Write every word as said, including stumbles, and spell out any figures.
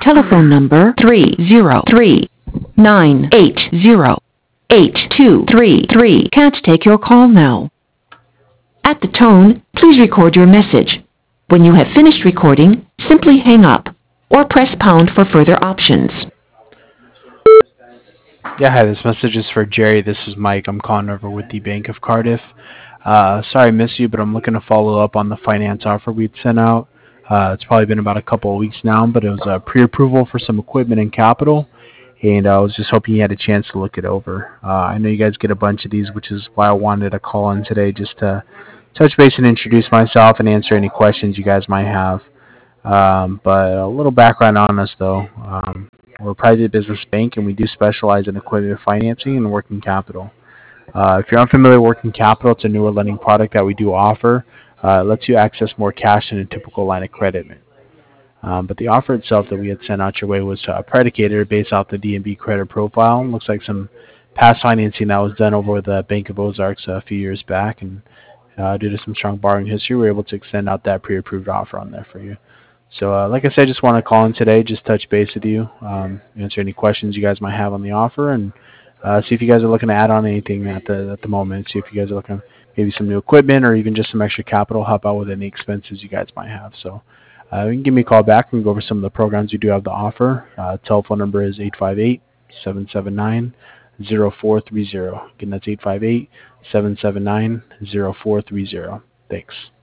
telephone number three zero three nine eight zero eight two three three can't take your call now. At the tone, please record your message. When you have finished recording, simply hang up or press pound for further options. Yeah, hi, this message is for Jerry. This is Mike. I'm calling over with the Bank of Cardiff. Uh, sorry I missed you, but I'm looking to follow up on the finance offer we'd sent out. Uh, it's probably been about a couple of weeks now, but it was a pre-approval for some equipment and capital, and I was just hoping you had a chance to look it over. Uh, I know you guys get a bunch of these, which is why I wanted to call in today just to touch base and introduce myself and answer any questions you guys might have. Um, but a little background on us, though. Um, we're a private business bank, and we do specialize in equipment financing and working capital. Uh, if you're unfamiliar with working capital, it's a newer lending product that we do offer. Uh, it lets you access more cash than a typical line of credit. Um, but the offer itself that we had sent out your way was uh, predicated based off the D and B credit profile. It looks like some past financing that was done over the Bank of Ozarks a few years back, and uh, due to some strong borrowing history, we were able to extend out that pre-approved offer on there for you. So, uh, like I said, I just want to call in today, just touch base with you, um, answer any questions you guys might have on the offer, and uh, see if you guys are looking to add on anything at the at the moment. See if you guys are looking at maybe some new equipment or even just some extra capital, help out with any expenses you guys might have. So, uh, you can give me a call back. We can go over some of the programs we do have to offer. Uh, telephone number is eight five eight, seven seven nine, zero four three zero. Again, that's eight five eight, seven seven nine, zero four three zero. Thanks.